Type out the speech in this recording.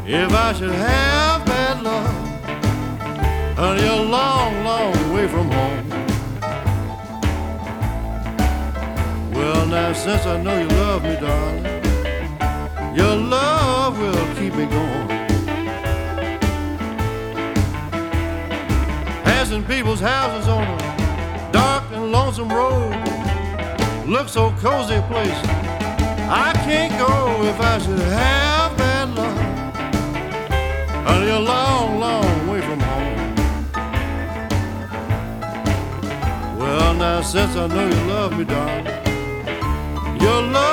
If I should have bad luck, honey, a long, long way from home. Well, now, since I know you love me, darling, your love will keep me going. Passing people's houses on a dark and lonesome road, look so cozy a place, I can't go if I should have bad luck, honey, a long, long way from home. Well, now, since I know you love me, darling, your love